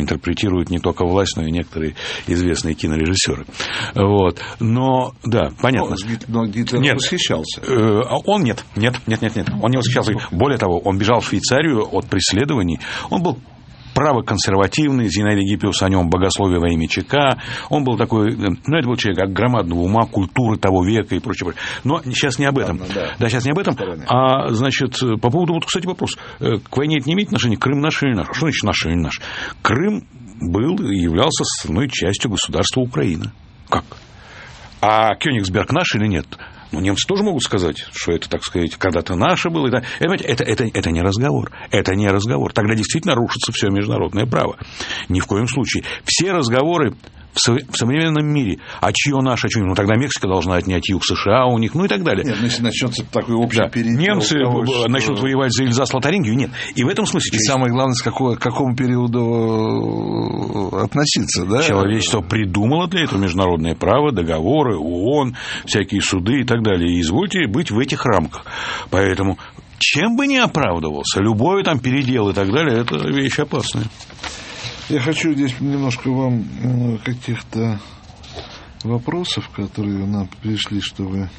интерпретируют не только власть, но и некоторые известные кинорежиссеры. Вот. Но, да, понятно. Но Гитлер не восхищался. Он нет. Он не восхищался. Более того, он бежал в Швейцарию от преследований. Он был правоконсервативный, Зинаида Гиппиус о нем «Богословие во имя ЧК». Он был такой, это был человек громадного ума, культуры того века и прочее. Но сейчас не об этом. Да, сейчас не об этом. А, значит, по поводу, вот, кстати, вопрос. К войне это не имеет отношения? Крым наш или наш? Что значит наш или наш? Крым был и являлся составной частью государства Украина. Как? А Кёнигсберг наш или нет? Ну, немцы тоже могут сказать, что это, так сказать, когда-то наше было. Это не разговор. Это не разговор. Тогда действительно рушится все международное право. Ни в коем случае. Все разговоры в современном мире, а чье наше, а чье... Ну, тогда Мексика должна отнять юг США у них, ну и так далее. Нет, если начнется такой общий передел... Немцы начнут воевать за Эльзас-Лотарингию, нет. И в этом смысле... И самое главное, к какому периоду относиться, да? Человечество придумало для этого международное право, договоры, ООН, всякие суды и так далее. И извольте быть в этих рамках. Поэтому, чем бы ни оправдывался, любой там передел и так далее, это вещь опасная. Я хочу здесь немножко вам каких-то вопросов, которые нам пришли, чтобы...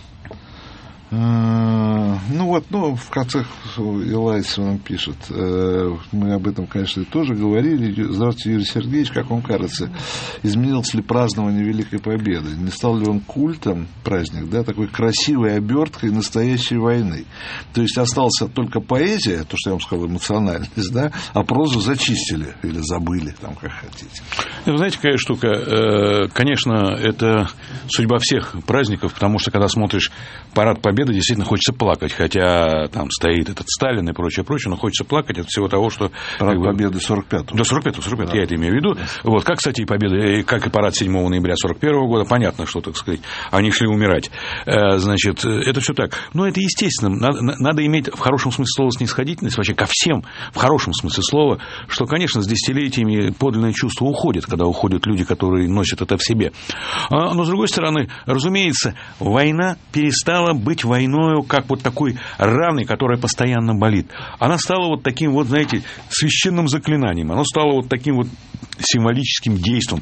в конце Илайс нам пишет, мы об этом, конечно, тоже говорили. Здравствуйте, Юрий Сергеевич, как вам кажется, изменилось ли празднование Великой Победы? Не стал ли он культом, праздник, да, такой красивой оберткой настоящей войны? То есть осталась только поэзия, то, что я вам сказал, эмоциональность, да, а прозу зачистили или забыли, там, как хотите. Вы знаете, какая штука? Конечно, это судьба всех праздников, потому что, когда смотришь парад Победы, действительно хочется плакать, хотя там стоит этот Сталин и прочее, но хочется плакать от всего того, что... Парад Победы 45-го. Да, 45-го, да. Я это имею в виду. Вот, как, кстати, и Победа, как и парад 7 ноября 41-го года, понятно, что, так сказать, они шли умирать. Значит, это все так. Но это естественно. Надо иметь в хорошем смысле слова снисходительность вообще ко всем, в хорошем смысле слова, что, конечно, с десятилетиями подлинное чувство уходит, когда уходят люди, которые носят это в себе. Но, с другой стороны, разумеется, война перестала быть войною, как вот такой раны, которая постоянно болит. Она стала вот таким вот, знаете, священным заклинанием. Она стала вот таким вот символическим действием.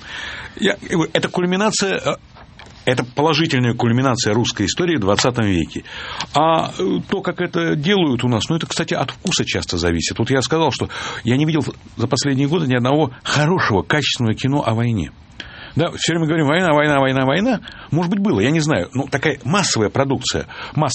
Это кульминация... Это положительная кульминация русской истории в 20 веке. А то, как это делают у нас, это, кстати, от вкуса часто зависит. Вот я сказал, что я не видел за последние годы ни одного хорошего, качественного кино о войне. Да, все время говорим война. Может быть, было, я не знаю. Но такая массовая продукция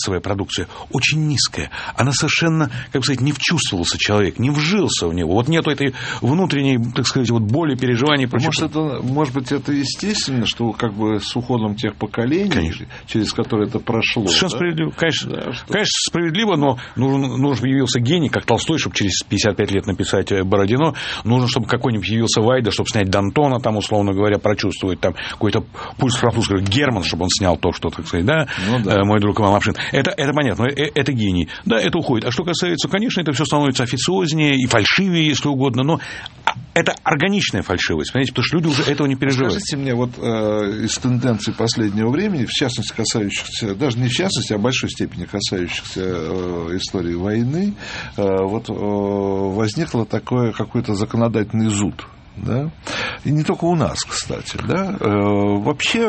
очень низкая. Она совершенно, как бы сказать, не вчувствовался человек, не вжился в него. Вот нету этой внутренней, так сказать, вот боли, переживаний. Может быть, это естественно, что как бы с уходом тех поколений, конечно, через которые это прошло. Совершенно справедливо. Конечно, справедливо, но нужно, чтобы явился гений, как Толстой, чтобы через 55 лет написать Бородино. Нужно, чтобы какой-нибудь явился Вайда, чтобы снять Д'Антона, там, условно говоря, прочувствовать там какой-то пульс пропуска, Герман, чтобы он снял то, что, так сказать, да, мой друг Иван Лапшин. Это понятно, это гений. Да, это уходит. А что касается, конечно, это все становится официознее и фальшивее, если угодно, но это органичная фальшивость, понимаете, потому что люди уже этого не переживают. Скажите мне, вот из тенденций последнего времени, в частности, касающихся, даже не в частности, а в большой степени касающихся истории войны, вот возникло такое какой-то законодательный зуд. Да? И не только у нас, кстати, да? Вообще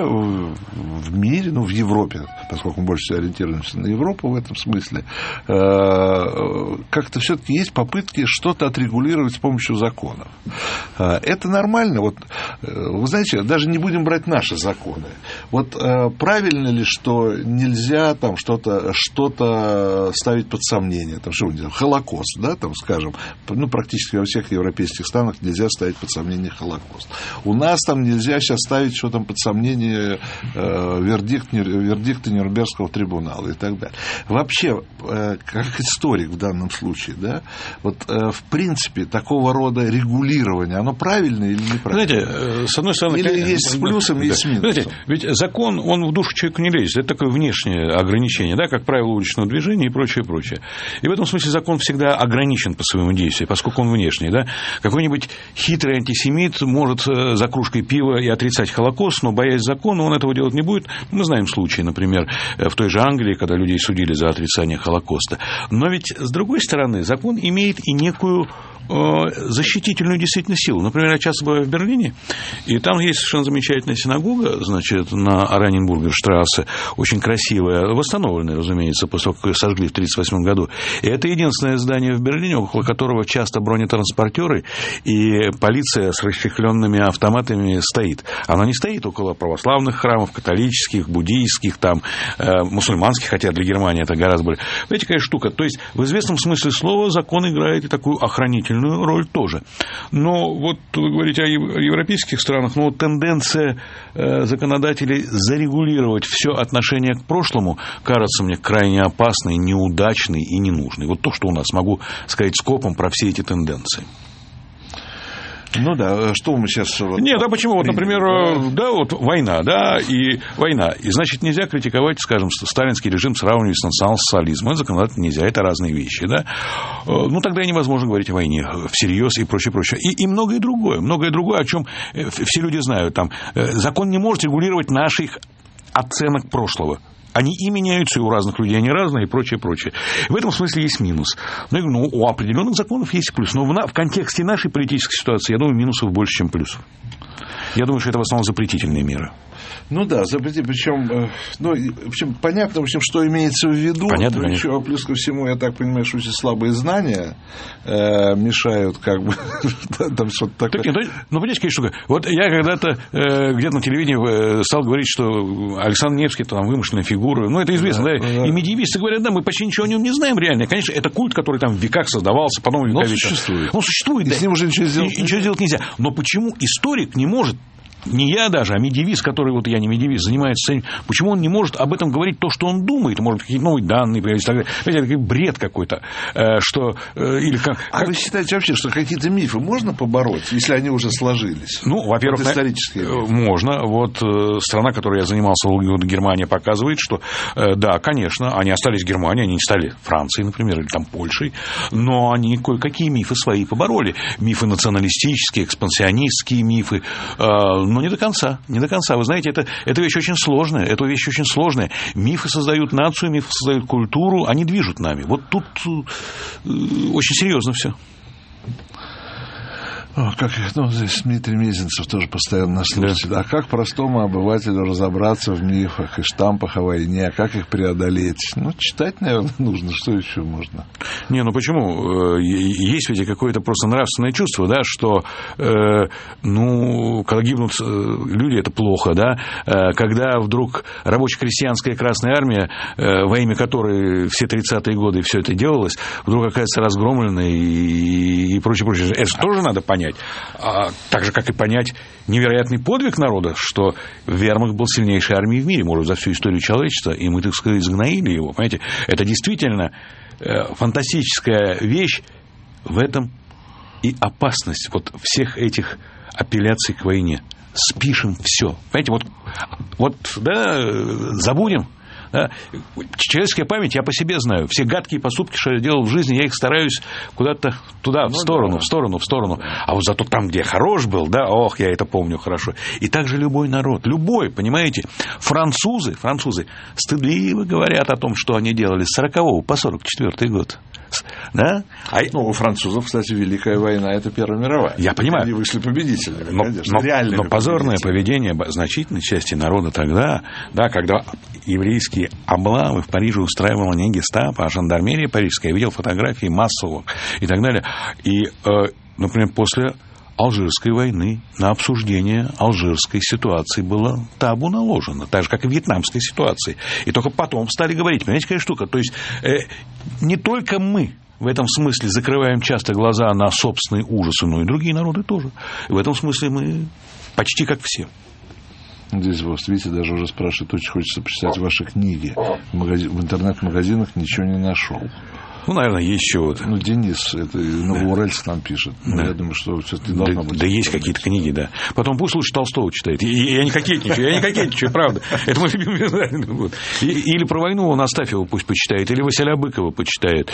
в мире, в Европе, поскольку мы больше ориентируемся на Европу в этом смысле, как-то все-таки есть попытки что-то отрегулировать с помощью законов. Это нормально. Вот, вы знаете, даже не будем брать наши законы. Вот правильно ли, что нельзя там что-то ставить под сомнение? Там, что Холокост, да, там, скажем, практически во всех европейских странах нельзя ставить под сомнение Холокост. У нас там нельзя сейчас ставить что там под сомнение вердикты Нюрнбергского трибунала и так далее. Вообще, как историк в данном случае, да, вот в принципе такого рода регулирование, оно правильное или неправильное? Знаете, с одной стороны... Или есть с плюсом, есть с минусом? Знаете, ведь закон, он в душу человека не лезет. Это такое внешнее ограничение, да, как правило уличного движения и прочее. И в этом смысле закон всегда ограничен по своему действию, поскольку он внешний, да. Какой-нибудь хитрый антисемит может за кружкой пива и отрицать Холокост, но, боясь закона, он этого делать не будет. Мы знаем случаи, например, в той же Англии, когда людей судили за отрицание Холокоста. Но ведь, с другой стороны, закон имеет и некую защитительную действительно силу. Например, я часто бываю в Берлине, и там есть совершенно замечательная синагога, значит, на Ораненбургерштрассе, очень красивая, восстановленная, разумеется, после того, как ее сожгли в 1938 году. И это единственное здание в Берлине, около которого часто бронетранспортеры и полиция с расчехленными автоматами стоит. Она не стоит около православных храмов, католических, буддийских, там, мусульманских, хотя для Германии это гораздо более... Знаете, какая штука? То есть, в известном смысле слова закон играет и такую охранительную роль тоже. Но вот вы говорите о европейских странах, но вот тенденция законодателей зарегулировать все отношение к прошлому кажется мне крайне опасной, неудачной и ненужной. Вот то, что у нас, могу сказать скопом про все эти тенденции. Ну да, что мы сейчас... Нет, а почему? Вот, например, да, вот война, да, и война. И, значит, нельзя критиковать, скажем, сталинский режим, сравнивать с национал-социализмом. Это законодательно нельзя, это разные вещи, да. Ну, тогда невозможно говорить о войне всерьез и прочее, прочее. И многое другое, о чем все люди знают. Там, закон не может регулировать наших оценок прошлого. Они и меняются, и у разных людей они разные, и прочее, прочее. В этом смысле есть минус. Ну, у определенных законов есть плюс. Но в контексте нашей политической ситуации, я думаю, минусов больше, чем плюсов. Я думаю, что это в основном запретительные меры. Ну да, запретить, причем, понятно, в общем, что имеется в виду. Понятно, но еще плюс ко всему, я так понимаю, что очень слабые знания мешают, как бы, там что-то такое. Так, ну, понимаете, какая штука? Вот я когда-то где-то на телевидении стал говорить, что Александр Невский там вымышленная фигура. Ну, это известно, да? И медиевисты говорят, да, мы почти ничего о нем не знаем реально. Конечно, это культ, который там в веках создавался, потом в века. Он существует, да. И с ним уже ничего сделать нельзя. Но почему историк не может, не я даже, а медиевист, который, вот я не медиевист, занимается, почему он не может об этом говорить то, что он думает, может, какие-то новые данные появились, так далее. Понимаете, это бред какой-то, что... Или как... А вы считаете вообще, что какие-то мифы можно побороть, если они уже сложились? Ну, во-первых, исторические можно. Вот страна, которой я занимался, Германия, показывает, что, да, конечно, они остались Германией, они не стали Францией, например, или там Польшей, но они кое-какие мифы свои побороли. Мифы националистические, экспансионистские мифы, но не до конца, не до конца. Вы знаете, это вещь очень сложная, Мифы создают нацию, мифы создают культуру, они движут нами. Вот тут очень серьезно все. Здесь Дмитрий Мезенцев тоже постоянно нас слушает. Да. А как простому обывателю разобраться в мифах и штампах о войне, а как их преодолеть? Ну, читать, наверное, нужно, что еще можно? Не, ну почему? Есть ведь какое-то просто нравственное чувство, да, что, когда гибнут люди, это плохо, да, когда вдруг рабоче-крестьянская Красная Армия, во имя которой все 30-е годы все это делалось, вдруг оказывается разгромленной и прочее, прочее. Это тоже надо понять. Так же, как и понять невероятный подвиг народа, что вермахт был сильнейшей армией в мире, может, за всю историю человечества, и мы, так сказать, загноили его. Понимаете, это действительно фантастическая вещь, в этом и опасность вот всех этих апелляций к войне. Спишем все. Понимаете, вот забудем. Да? Человеческая память, я по себе знаю. Все гадкие поступки, что я делал в жизни, я их стараюсь куда-то туда, в сторону. А вот зато там, где я хорош был, да, я это помню хорошо. И также любой народ, понимаете, французы стыдливо говорят о том, что они делали с 40-го по 44-й год. Да? У французов, кстати, Великая война – это Первая мировая. Я понимаю. Они вышли победителями, конечно. Но позорное поведение значительной части народа тогда, да, когда еврейские облавы в Париже устраивала не гестапо, а жандармерия парижская. Я видел фотографии массовых и так далее. И, например, после Алжирской войны на обсуждение алжирской ситуации было табу наложено, так же, как и вьетнамской ситуации. И только потом стали говорить, понимаете, какая штука? То есть, не только мы в этом смысле закрываем часто глаза на собственные ужасы, но и другие народы тоже. И в этом смысле мы почти как все. Здесь, видите, даже уже спрашивают, очень хочется почитать ваши книги. В интернет-магазинах ничего не нашел. Ну, наверное, есть чего-то. Денис, это Новоуральск нам пишет. Да. Я думаю, что все-таки должна быть. Да, есть какие-то книги, да. Потом пусть лучше Толстого читает. Я не кокетничаю, правда. Это мой любимый писатель. Или про войну он Астафьева пусть почитает, или Василя Быкова почитает.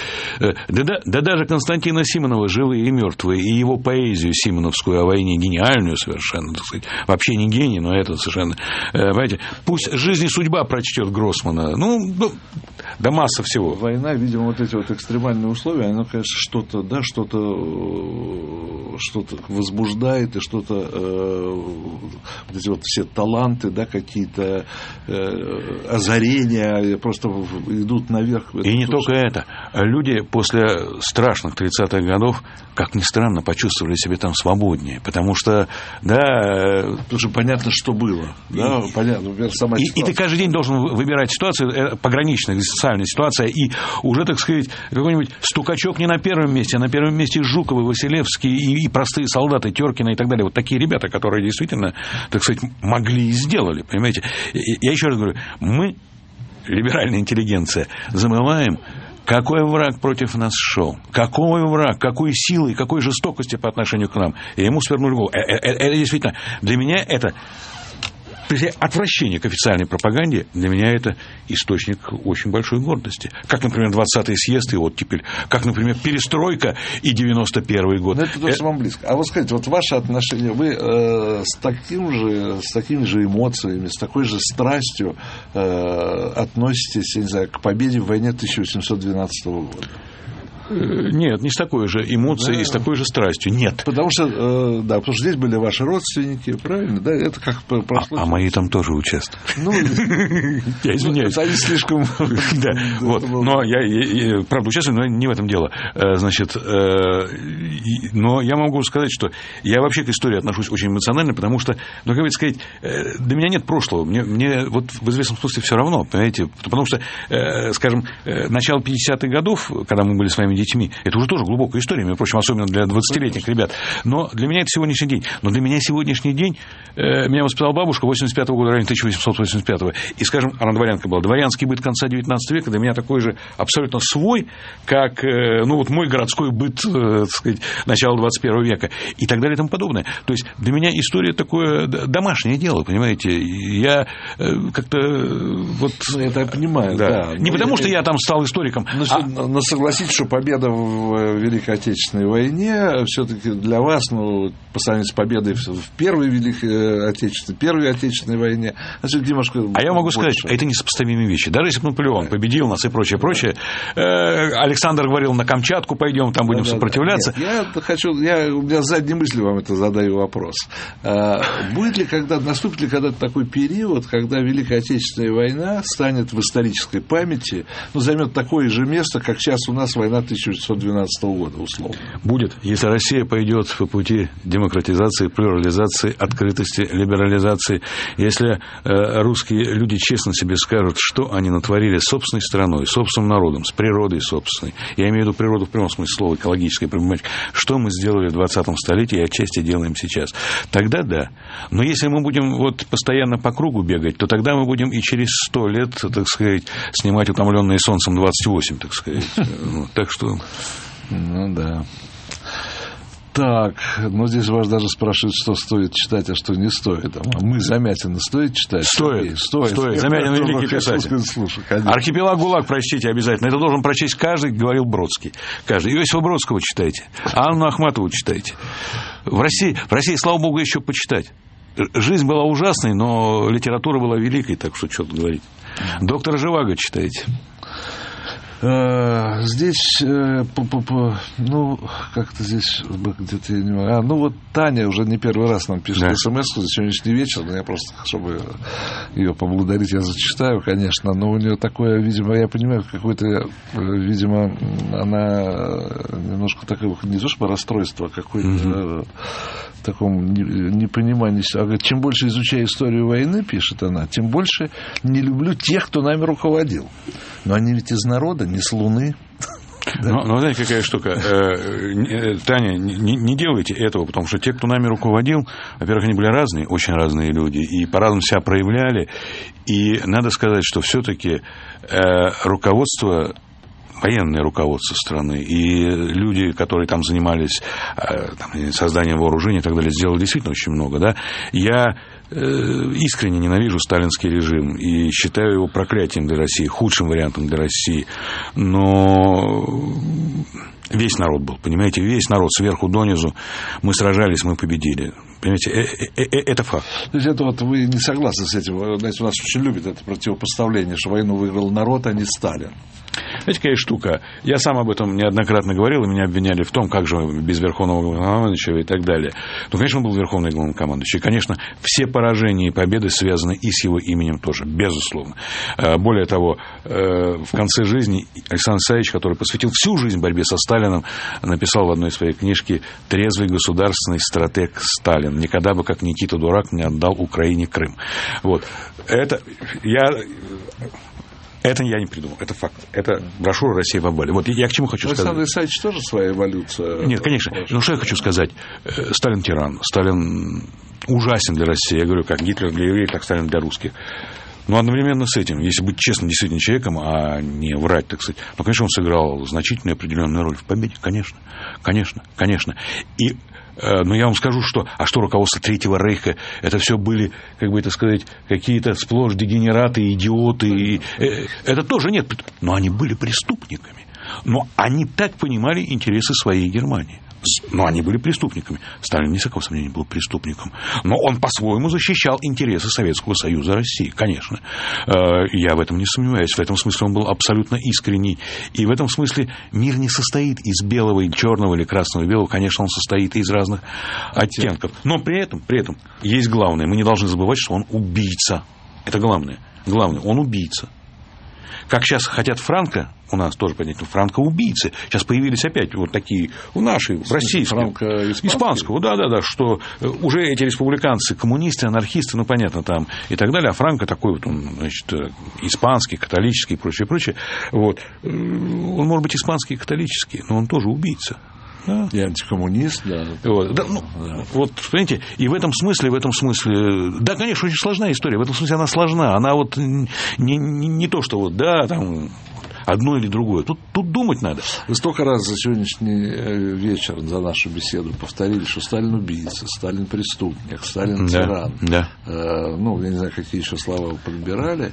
Да даже Константина Симонова «Живые и мертвые», и его поэзию симоновскую о войне, гениальную совершенно, так сказать. Вообще не гений, но это совершенно. Понимаете, пусть «Жизнь и судьба» прочтет Гроссмана. Да масса всего. Война, видимо, вот эти экстремальные условия, оно, конечно, что-то возбуждает, и что-то, вот эти вот все таланты, да, какие-то озарения просто идут наверх. И не только это. Люди после страшных 30-х годов, как ни странно, почувствовали себя там свободнее, потому что, да... Потому что понятно, что было. Да, понятно, например, сама ситуация. И ты каждый день должен выбирать ситуацию, пограничная, экзистенциальная ситуация, и уже, так сказать, какой-нибудь Стукачев не на первом месте, а на первом месте Жуковы, Василевский и простые солдаты, Теркина и так далее. Вот такие ребята, которые действительно, так сказать, могли и сделали, понимаете. Я еще раз говорю, мы, либеральная интеллигенция, замываем, какой враг против нас шел, какой враг, какой силой, какой жестокости по отношению к нам. И ему свернули голову. Это действительно, для меня это... Отвращение к официальной пропаганде для меня это источник очень большой гордости. Как, например, 20-й съезд и оттепель. Как, например, перестройка и 91-й год. Но это то, что вам близко. А вот скажите, вот ваше отношение, вы с такими же эмоциями, с такой же страстью относитесь, я не знаю, к победе в войне 1812 года? Нет, не с такой же эмоцией, да, и с такой же страстью. Нет. Потому что здесь были ваши родственники, правильно? Да, это как прошло. А мои там тоже участвуют. Ну, я извиняюсь. Они слишком... Да, вот. Но я, правда, участвую, но не в этом дело. Значит, но я могу сказать, что я вообще к истории отношусь очень эмоционально, потому что, ну, как бы сказать, для меня нет прошлого. Мне вот в известном смысле все равно, понимаете? Потому что, скажем, начало 50-х годов, когда мы были с вами детьми, это уже тоже глубокая история, между прочим, особенно для 20-летних ребят. Но для меня это сегодняшний день. Но для меня сегодняшний день, меня воспитала бабушка 85-го года, районе 1885-го, и, скажем, она дворянка была. Дворянский быт конца 19 века для меня такой же абсолютно свой, как, ну, вот мой городской быт, так сказать, начала 21 века, и так далее и тому подобное. То есть для меня история такое домашнее дело, понимаете? Я как-то вот... Ну, это я понимаю, да. Не потому, что я там стал историком. Но согласитесь, что победа в Великой Отечественной войне все-таки для вас, ну, по сравнению с победой в Первой Первой Отечественной войне, немножко... А я могу сказать, это несопоставимые вещи. Даже если бы Наполеон победил нас и прочее, Александр говорил, на Камчатку пойдем, там будем сопротивляться. Нет, у меня задней мысли вам это задаю вопрос. Наступит ли когда-то такой период, когда Великая Отечественная война станет в исторической памяти, ну, займет такое же место, как сейчас у нас война 1912 года, условно? Будет, если Россия пойдет по пути демократизации, плюрализации, открытости, либерализации, если русские люди честно себе скажут, что они натворили с собственной страной, с собственным народом, с природой собственной, я имею в виду природу в прямом смысле слова, экологической проблематики, что мы сделали в 20-м столетии и отчасти делаем сейчас, тогда да. Но если мы будем вот постоянно по кругу бегать, то тогда мы будем и через 100 лет, так сказать, снимать «Утомленные солнцем 28», так сказать. Так что... Ну да. Так, ну здесь вас даже спрашивают, что стоит читать, а что не стоит. А мы Замятина стоит читать? Стоит. Замятин великий писатель. Слушай, «Архипелаг ГУЛАГ» прочтите обязательно. Это должен прочесть каждый, говорил Бродский. Каждый. Иосифа Бродского читайте. Анну Ахматову читайте. В России, слава богу, еще почитать. Жизнь была ужасной, но литература была великой, так что что-то говорить. Доктора Живаго читайте. Здесь, ну, как-то здесь где-то я не могу. Ну, вот Таня уже не первый раз нам пишет смс-ку за сегодняшний вечер, но я просто, чтобы ее поблагодарить, я зачитаю, конечно, но у нее такое, видимо, я понимаю, какое-то, видимо, она немножко такое, не то чтобы расстройство, а какое-то в таком непонимании. Она говорит, чем больше изучаю историю войны, пишет она, тем больше не люблю тех, кто нами руководил. Но они ведь из народа, не с Луны. Ну, знаете, какая штука? Таня, не делайте этого, потому что те, кто нами руководил, во-первых, они были разные, очень разные люди, и по-разному себя проявляли. И надо сказать, что все-таки руководство, военное руководство страны и люди, которые там занимались созданием вооружений и так далее, сделали действительно очень много. Да? Я искренне ненавижу сталинский режим и считаю его проклятием для России, худшим вариантом для России. Но весь народ был, понимаете, весь народ сверху донизу. Мы сражались, мы победили. Понимаете, это факт. То есть это вот вы не согласны с этим? Знаете, у нас очень любят это противопоставление, что войну выиграл народ, а не Сталин. Знаете, какая штука? Я сам об этом неоднократно говорил, и меня обвиняли в том, как же без верховного главнокомандующего и так далее. Ну, конечно, он был верховный главнокомандующий. И, конечно, все поражения и победы связаны и с его именем тоже, безусловно. Более того, в конце жизни Александр Исаевич, который посвятил всю жизнь борьбе со Сталином, написал в одной своей книжке «Трезвый государственный стратег Сталин. Никогда бы, как Никита Дурак, не отдал Украине Крым». Вот. Это я не придумал, это факт. Это брошюра «Россия в боли». Вот я к чему хочу сказать. Александр Исаевич тоже своя эволюция. Нет, конечно. Ну, что я хочу сказать? Сталин тиран. Сталин ужасен для России. Я говорю, как Гитлер для евреев, так Сталин для русских. Но одновременно с этим, если быть честным действительно человеком, а не врать, так сказать, ну, конечно, он сыграл значительную определенную роль в победе. Конечно. И но я вам скажу, что руководство Третьего Рейха, это все были, как бы это сказать, какие-то сплошь дегенераты, идиоты. Это тоже нет. Но они были преступниками. Но они так понимали интересы своей Германии. Но они были преступниками. Сталин, ни с какого сомнения, был преступником. Но он по-своему защищал интересы Советского Союза, России, конечно. Я в этом не сомневаюсь. В этом смысле он был абсолютно искренний. И в этом смысле мир не состоит из белого, или черного, или красного, или белого. Конечно, он состоит из разных оттенков. Но при этом есть главное. Мы не должны забывать, что он убийца. Это главное. Он убийца. Как сейчас хотят Франко, у нас тоже, понятно, Франко-убийцы. Сейчас появились опять вот такие у наших, российских. Испанского, да, что уже эти республиканцы, коммунисты, анархисты, ну, понятно, там и так далее. А Франко такой вот, он, значит, испанский, католический и прочее. Вот. Он может быть испанский и католический, но он тоже убийца. Да. И антикоммунист, да. Вот, понимаете, и в этом смысле, да, конечно, очень сложная история, в этом смысле она сложна, она вот не то, что вот, да, там, одно или другое. Тут думать надо. Вы столько раз за сегодняшний вечер, за нашу беседу повторили, что Сталин убийца, Сталин преступник, Сталин тиран. Да. Ну, я не знаю, какие еще слова вы подбирали.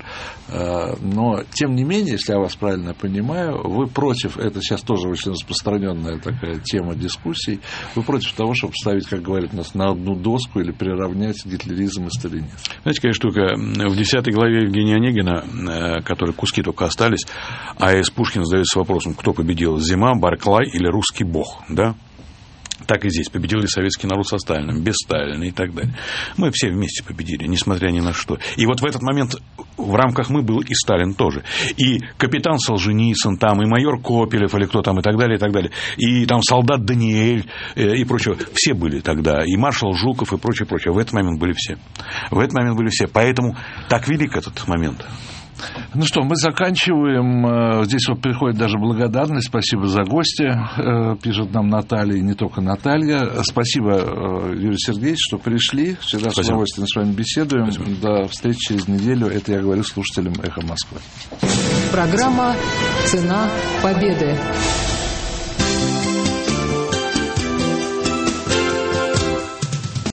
Но, тем не менее, если я вас правильно понимаю, вы против, это сейчас тоже очень распространенная такая тема дискуссий, вы против того, чтобы ставить, как говорят у нас, на одну доску или приравнять гитлеризм и сталинизм. Знаете, какая штука? В 10 главе Евгения Онегина, которые куски только остались, А.С. Пушкин задается вопросом, кто победил, Зима, Барклай или русский бог, да? Так и здесь. Победил ли советский народ со Сталиным, без Сталина и так далее. Мы все вместе победили, несмотря ни на что. И вот в этот момент в рамках «мы» был и Сталин тоже. И капитан Солженицын там, и майор Копелев, или кто там, и так далее, и так далее. И там солдат Даниэль, и прочее. Все были тогда. И маршал Жуков, и прочее. В этот момент были все. Поэтому так велик этот момент. Ну что, мы заканчиваем. Здесь вот приходит даже благодарность. Спасибо за гостя, пишет нам Наталья, и не только Наталья. Спасибо, Юрий Сергеевич, что пришли. Всегда с удовольствием с вами беседуем. Спасибо. До встречи через неделю. Это я говорю слушателям «Эхо Москвы». Программа «Цена победы».